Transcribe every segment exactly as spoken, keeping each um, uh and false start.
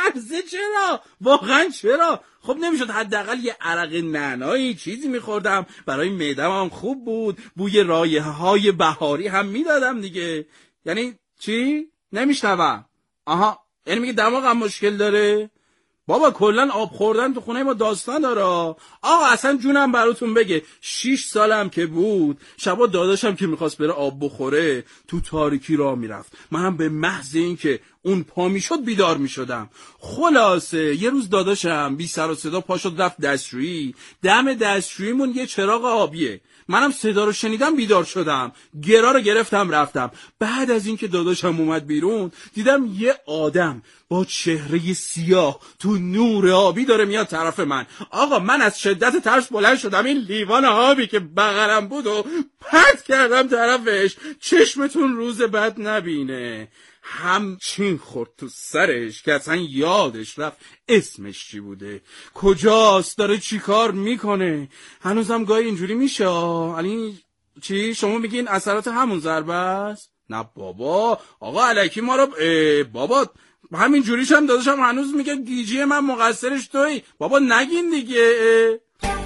عرضه چرا؟ واقعا چرا؟ خب نمیشد حداقل یه عرق نعنایی چیزی میخوردم؟ برای معده‌م هم خوب بود، بوی رایحه های بهاری هم میدادم دیگه. یعنی چی؟ نمیشنوم. آها، یعنی میگه دماغم مشکل داره؟ بابا کلن آب خوردن تو خونه ما داستان داره. آقا اصلا جونم براتون بگه، شیش سالم که بود شبا داداشم که میخواست بره آب بخوره تو تاریکی راه میرفت، منم به محض این که اون پا میشد بیدار میشدم. خلاصه یه روز داداشم بی سر و صدا پا شد رفت دستشویی، دم دستشوییمون یه چراغ آبیه، منم صدا رو شنیدم بیدار شدم، گرا رو گرفتم رفتم. بعد از اینکه داداشم اومد بیرون دیدم یه آدم با چهره سیاه تو نور آبی داره میاد طرف من. آقا من از شدت ترس بلند شدم، این لیوان آبی که بغلم بود و پرت کردم طرفش. چشمتون روز بد نبینه. همچین خورد تو سرش که اصلا یادش رفت اسمش چی بوده، کجاست، داره چی کار میکنه. هنوزم گاهی اینجوری میشه. علی چی؟ شما میگین اثرات همون ضربه است؟ نه بابا، آقا الکی ما رو بابا همین جوریش هم داداشم هنوز میگه گیجی من مقصرش تویی. بابا نگین دیگه.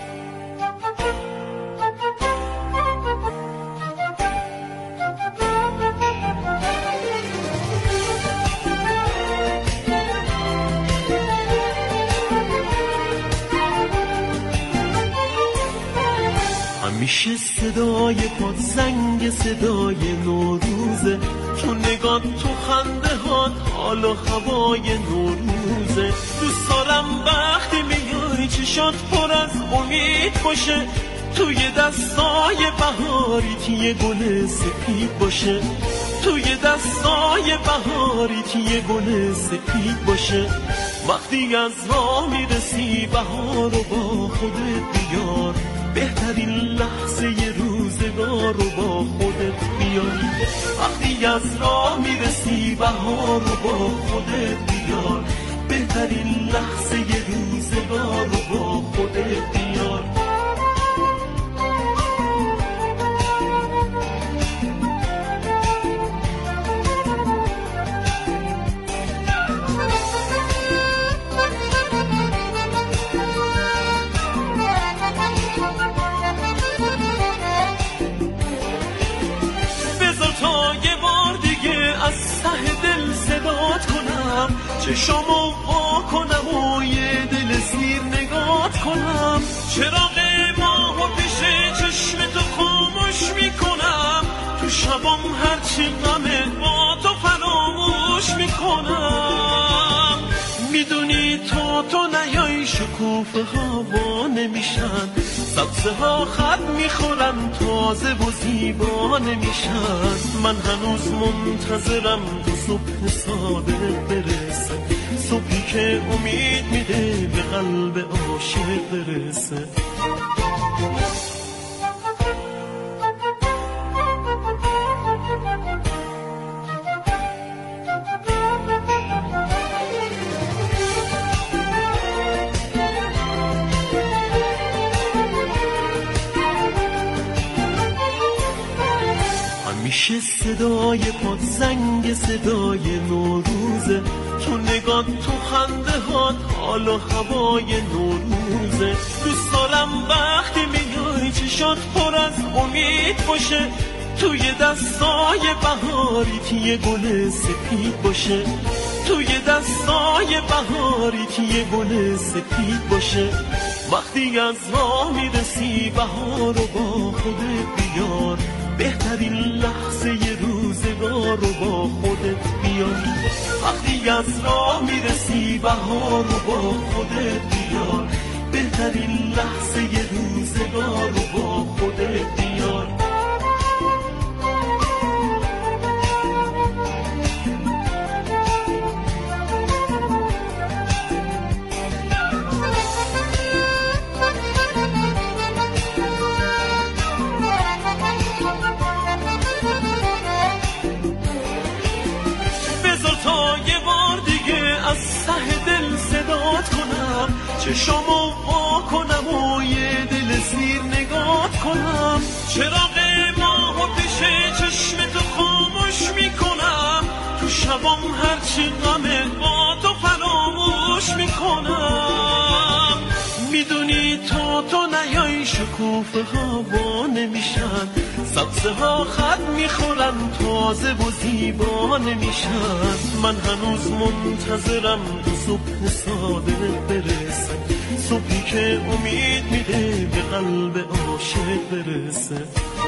همیشه صدای پاد زنگ صدای نوروزه، تو نگات تو خنده هات حال و هوای نوروزه. دوست دارم وقتی میای چشات پر از امید باشه، توی دستای بهاریت یه گل سپید باشه، توی دستای بهاریت یه گل سپید باشه. وقتی از راه میرسی بهار رو با خودت بیار، بهترین لحظه ی روزگار رو با خودت بیار. وقتی از راه میرسی بهار رو با خودت بیار، بهترین لحظه ی روزگار رو با خودت بیار. چشامو وا کنم و یه دل سیر نگات کنم، چراغ ماهو پیش چشم تو خاموش میکنم، تو شبام هرچی غمه با تو فراموش میکنم. میدونی تا تو نیای شکوفه ها وا نمیشن، سبزه ها خط میخورن تازه و زیبا نمیشن. من هنوز منتظرم تو صبح صادق برسه، صبحی که امید میده به قلب عاشق برسه. همیشه صدای پاد زنگ صدای نوروزه، تو نگات تو خنده هات حال و هوای نوروزه. دوست دارم وقتی میای چشات پر از امید باشه، توی دستای بهاریت یه گل سپید باشه، توی دستای بهاریت یه گل سپید باشه. وقتی از راه میرسی بهار رو با خودت بیار، بهترین لحظه ی روزگار رو با خودت بیار. وقتی از راه میرسی بهار رو با خودت بیار، بهترین لحظه ی روزگار رو با خودت بیار. چشامو وا کنم و یه دل سیر نگات کنم، چراغ ماهو پیش چشم تو خاموش میکنم، تو شبام هرچی غمه با تو فراموش وقتی شکوفه ها وا نمیشن، سبزه ها خط میخورن تازه و زیبا نمیشن. من هنوز منتظرم تو صبح صادق برسه، صبحی که امید میده به قلب عاشق برسه.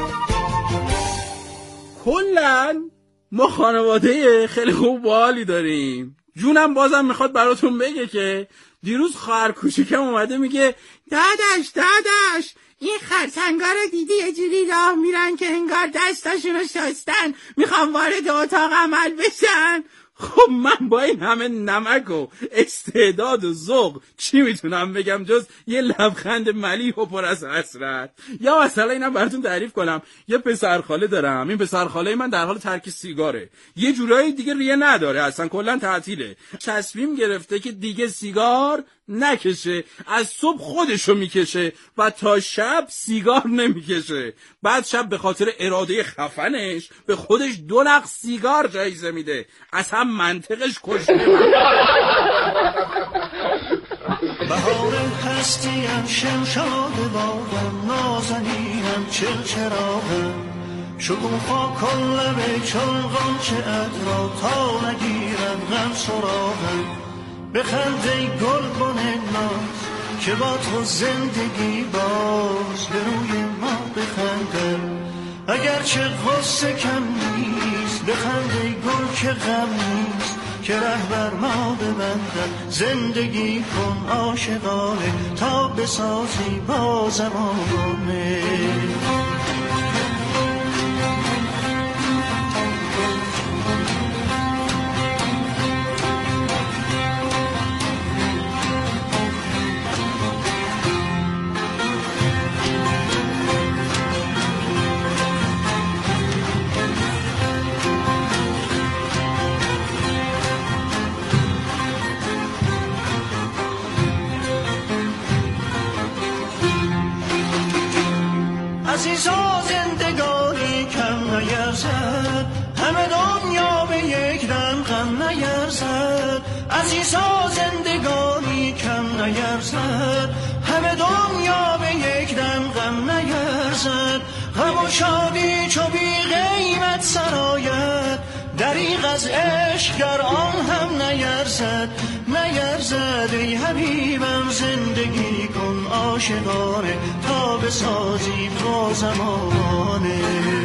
کلن ما خانواده خیلی خوب و حالی داریم. جونم بازم میخواد براتون بگه که دیروز خواهر کوچیکم اومده میگه داداش داداش این خرسنگا رو دیدی یه جوری راه میرن که انگار دستاشونو شستن میخوام وارد اتاق عمل بشن. خب من با این همه نمک و استعداد و ذوق چی میتونم بگم جز یه لبخند ملیح و پر از حسرت؟ یا مثلا اینم براتون تعریف کنم، یه پسرخاله دارم. این پسرخاله من در حال ترک سیگاره، یه جورایی دیگه ریه نداره، اصلا کلا تعطیله. تصمیم گرفته که دیگه سیگار نکشه، از صبح خودشو میکشه و تا شب سیگار نمیکشه. بعد شب به خاطر اراده خفنش به خودش دو نخ سیگار جایزه میده. اصلا منطقش کشته. بهار هستیم شمشاد باغم، نازنینم چلچراغم، شکوفا کن لبه چلغان چه ادرا تا نگیرم غم سراغم. بخند ای گلبن ناز که با تو زندگی باز به روی ما بخنده، اگرچه غصه کم نیست. بخند ای گل که غم نیست که رهبر ما ببندن. زندگی کن عاشقانه تا بسازی با زمانه. عزیزا زندگانی کم نیرزد، همه دنیا به یک دم غم نیرزد. عزیزا زندگانی کم نیرزد، همه دنیا به یک دم غم نیرزد. غم و شادی چو بی قیمت سرآید، دریغ از عشق گر آن هم نیرزد. نیرزد ای حبیبم زندگی کن عاشقانه تا بسازی با زمانه.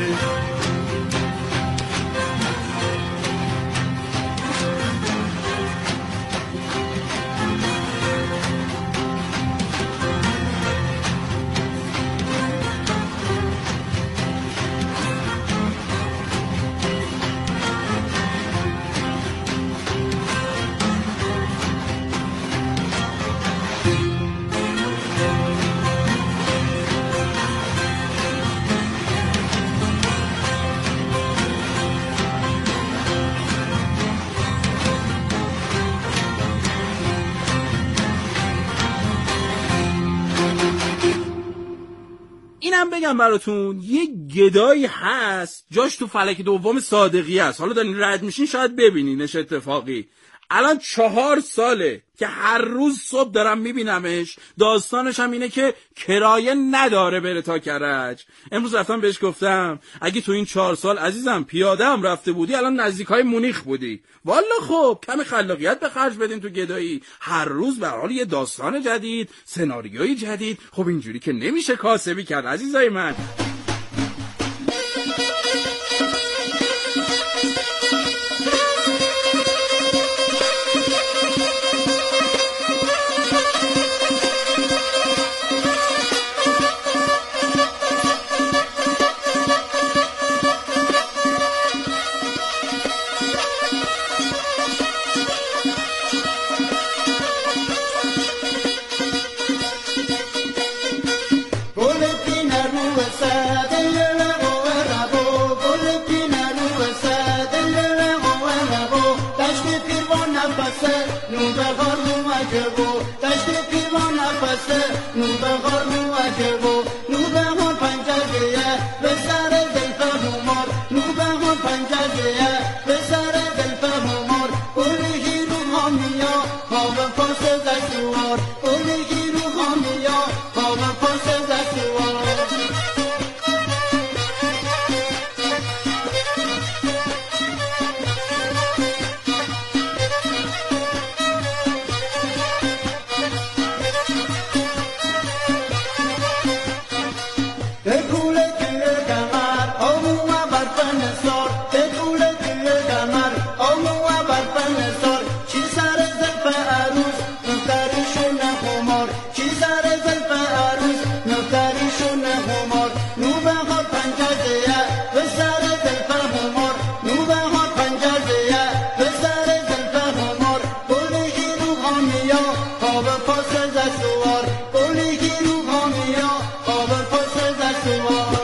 اینم بگم براتون یه گدایی هست جاش تو فلک دوم صادقی هست. حالا دارین رد میشین شاید ببینینش اتفاقی. الان چهار ساله که هر روز صبح دارم میبینمش. داستانش هم اینه که کرایه نداره بره تا کرج. امروز رفتم بهش گفتم اگه تو این چهار سال عزیزم پیاده هم رفته بودی الان نزدیک های مونیخ بودی. والا خب کمی خلاقیت به خرج بدین تو گدایی. هر روز به حال یه داستان جدید، سناریوی جدید. خب اینجوری که نمیشه کاسبی کرد عزیزای من. Passa da پامیا خواب پاس دستوار گلی که رو پامیا خواب پاس دستوار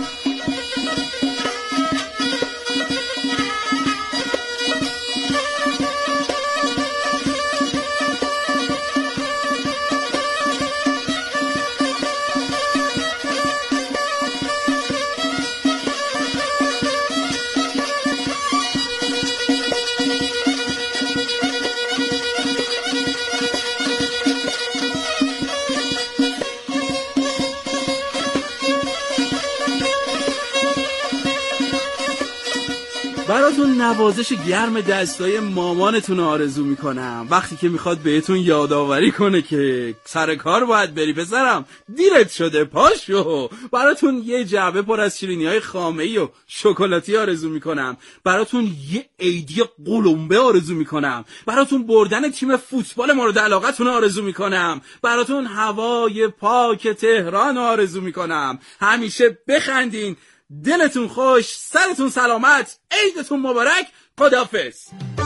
براتون نوازش گرم دستای مامانتون آرزو میکنم وقتی که میخواد بهتون یادآوری کنه که سر کار باید بری پسرم دیرت شده پاشو. براتون یه جعبه پر از شیرینی‌های خامه‌ای و شکلاتی آرزو میکنم. براتون یه عیدی قلمبه آرزو میکنم. براتون بردن تیم فوتبال مورد علاقتون آرزو میکنم. براتون هوای پاک تهران آرزو میکنم. همیشه بخندین، دلتون خوش، سرتون سلامت، عیدتون مبارک. خداحافظ.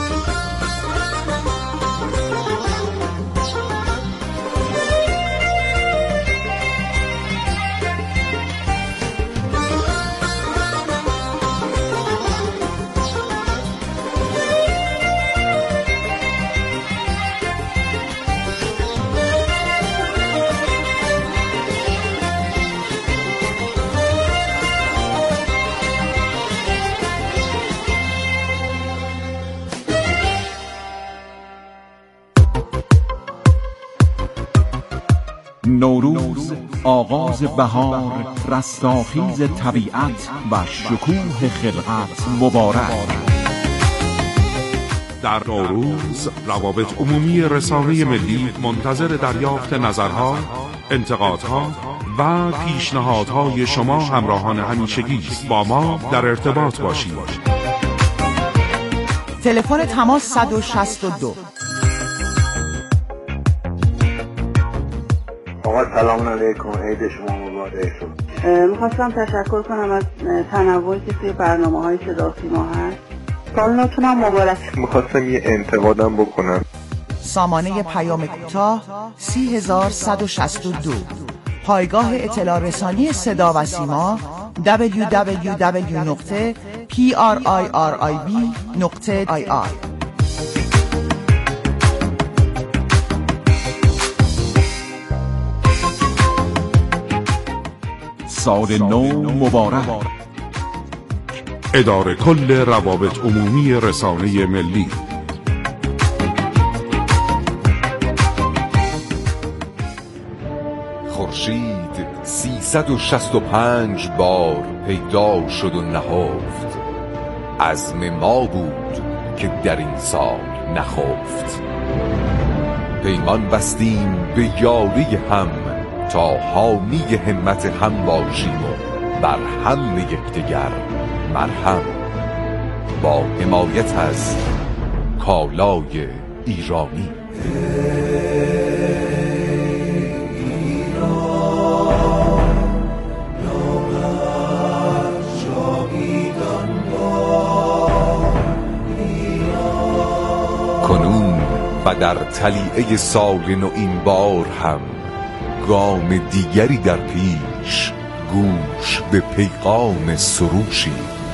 نوروز آغاز بهار، رستاخیز طبیعت و شکوه خلقت مبارک. در نوروز روابط عمومی رسانه ملی منتظر دریافت نظرها، انتقادها و پیشنهادهای شما همراهان همیشگی است. با ما در ارتباط باشید. تلفن تماس صد و شصت و دو. آقا سلام علیکم، عید شما مبارک. میخواستم تشکر کنم از تنوعی که توی برنامه‌های صدا سیما هست. سالتون هم مبارک. میخواستم یه انتقادم بکنم. سامانه پیام کوتاه سی هزار صد و شصت و دو. پایگاه اطلاع رسانی صدا و سیما دبلیو دبلیو دبلیو نقطه پی آر آی آر آی بی نقطه آی آر. سال نو مبارک. اداره کل روابط عمومی رسانه ملی. خورشید سیصد و شصت و پنج بار پیدا شد و نهفت. عزم ما بود که در این سال نخفت. پیمان بستیم به یاری هم تا حامی همت هم باشیم و بر هم یکدیگر مرهم. با حمایت از کالای ایرانی. کنون و در طلیعه سال نو این بار هم گام دیگری در پیش، گوش به پیغام سروشی.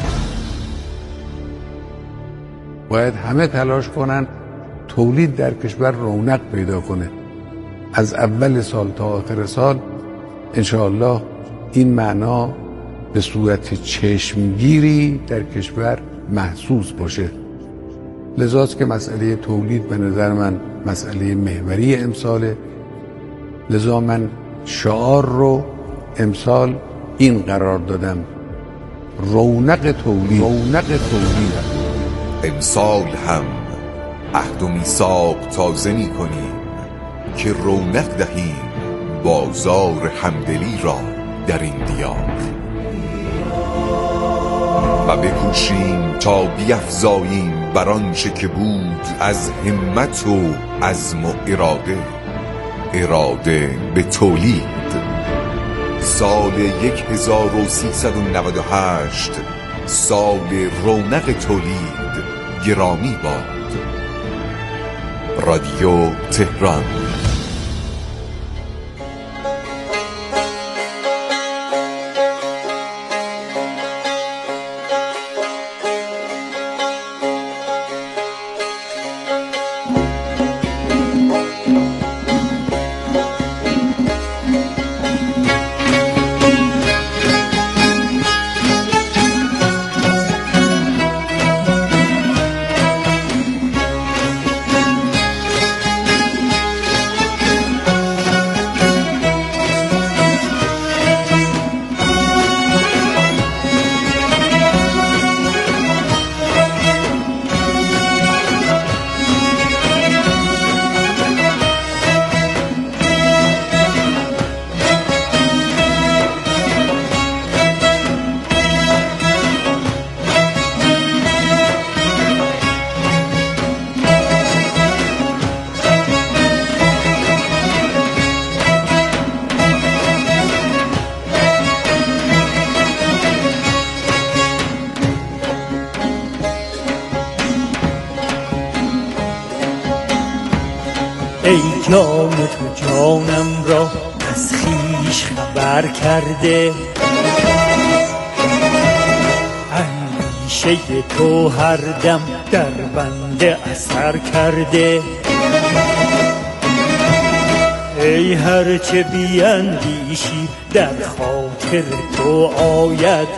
باید همه تلاش کنن تولید در کشور رونق پیدا کنه. از اول سال تا آخر سال انشاءالله این معنا به صورت چشمگیری در کشور محسوس باشه. لذاست که مسئله تولید به نظر من مسئله محوری امساله. لذا من شعار رو امسال این قرار دادم: رونق تولید. رونق تولید امسال هم عهد و میثاق تازه می کنیم که رونق دهیم بازار همدلی را در این دیار و بکوشیم تا بیفزاییم بر آنچه که بود از همت و عزم و اراده اراده به تولید. سال یک هزار و سیصد و نود و هشت سال رونق تولید گرامی باد. رادیو تهران. ای جان تو جانم را از خویش خبر کرده، اندیشه تو هر دم در بنده اثر کرده. ای هر چه بیندیشی در خاطر تو آید،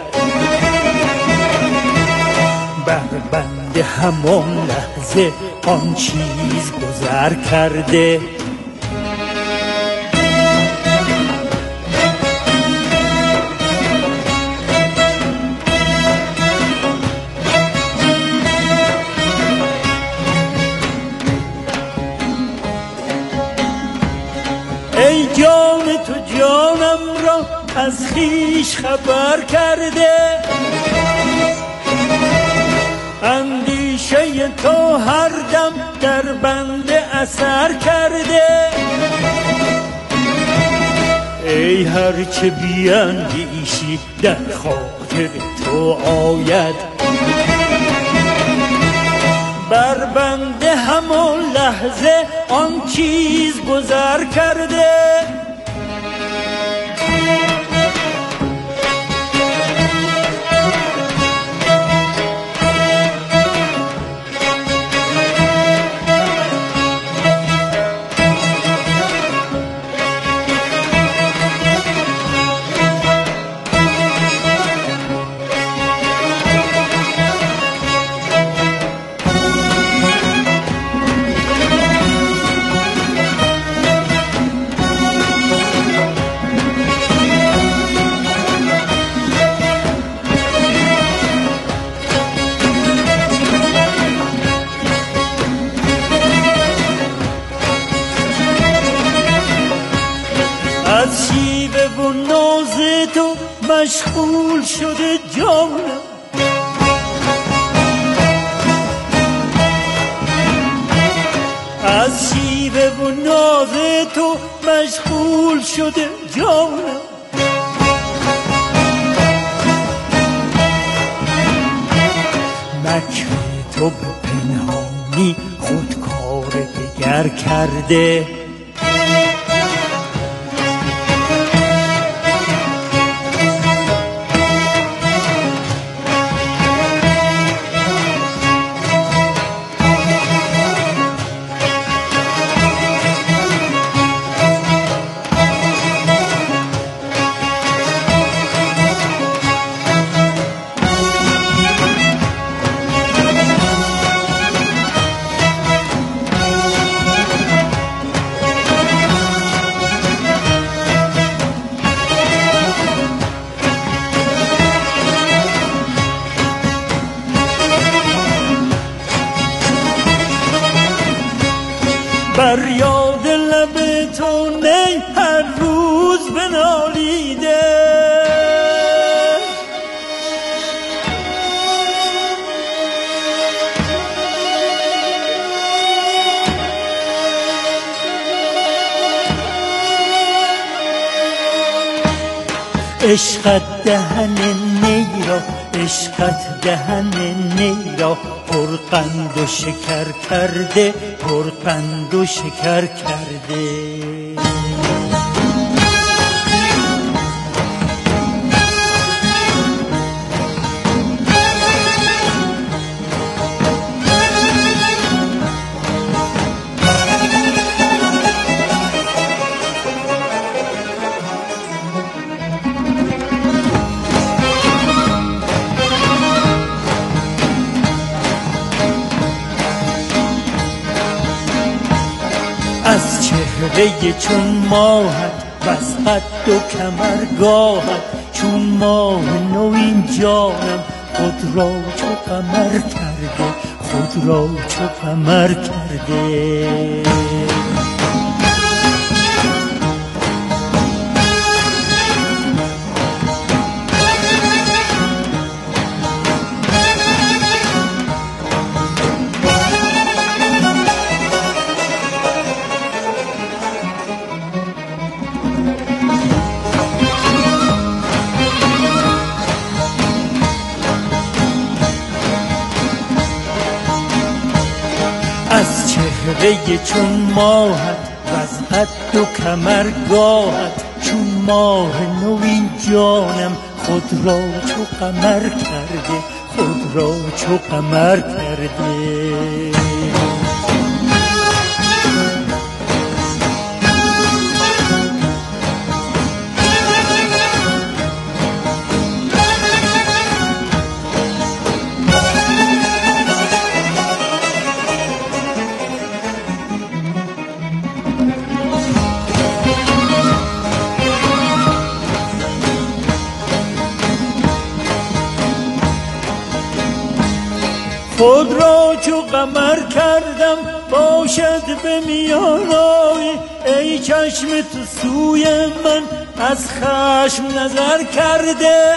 بر بنده همان لحظه آن چیز گذر کرده. ای جان تو جانم را از خویش خبر کرده، اندیشه تو هر دم در بنده اثر کرده. ای هر چه بیندیشی در خاطر تو آید، بر بنده همان لحظه آن چیز گذر کرده. از شیوه و ناز تو مشغول شده جانم، از شیوه و ناز تو مشغول شده جانم. مکر تو به پنهانی خود کار دگر کرده، بر یاد لب تو نی هر روز بنالیده، عشقت دهن نی را، عشقت دهن نی را پرقند و شکر کرده، پرقند و شکر کرده. از چهره چون ماهت وز قد و کمرگاهت، چون ماه نوین جانم خود را چو قمر کرده، خود را چو قمر کرده. از چهره چون ماهت وز قد و کمرگاهت، چون ماه نوین جانم خود را چو قمر کرده، خود را چو قمر کرده. خود را چو قمر کردم باشد به میانای، ای چشم تو سوی من از خشم نظر کرده،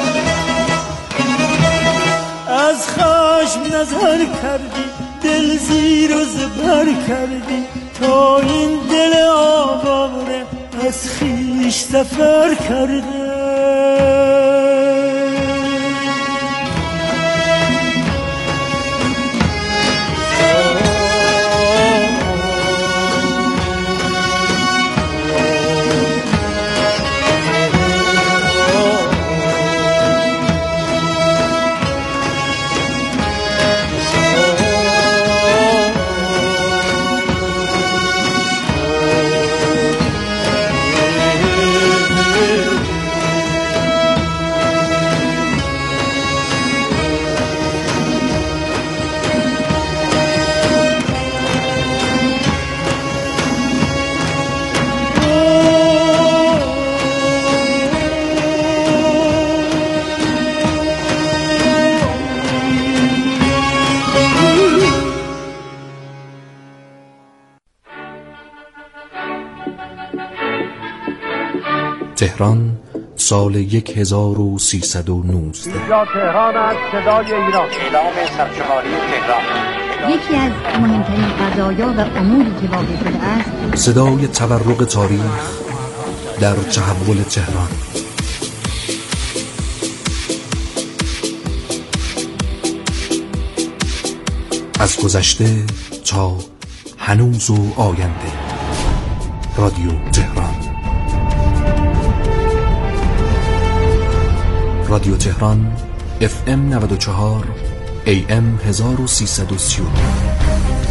از خشم نظر کردی، دل زیر و زبر کردی، تا این دل آواره از خویش سفر کرده. تهران سال یک هزار و سیصد و نوزده. اینجا تهران است، صدای ایران. اعلام سرشماری تهران. یکی از مهمترین قضایا و اموری که واقع شده است، صدای تورق تاریخ در تحول تهران. از گذشته تا هنوز و آینده. رادیو تهران. رادیو تهران اف ام نود و چهار، ای ام هزار و سیصد و سی و نه.